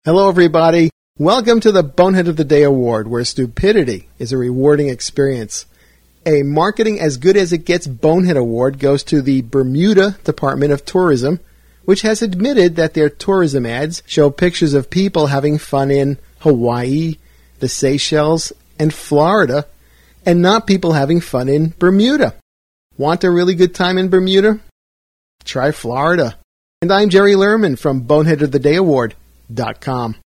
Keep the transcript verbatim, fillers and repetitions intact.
Hello, everybody. Welcome to the Bonehead of the Day Award, where stupidity is a rewarding experience. A Marketing as Good as It Gets Bonehead Award goes to the Bermuda Department of Tourism, which has admitted that their tourism ads show pictures of people having fun in Hawaii, the Seychelles, and Florida, and not people having fun in Bermuda. Want a really good time in Bermuda? Try Florida. And I'm Jerry Lerman from bonehead of the day award dot com.